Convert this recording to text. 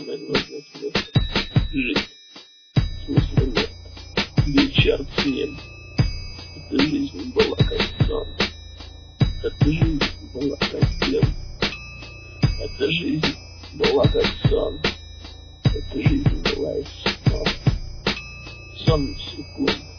самое нужное смысл. Жизнь. В смысле нет. Вечер снег. Эта жизнь была как сон. Эта жизнь была как сон. Эта жизнь была как сон. Эта жизнь была и сон. Сон секунд.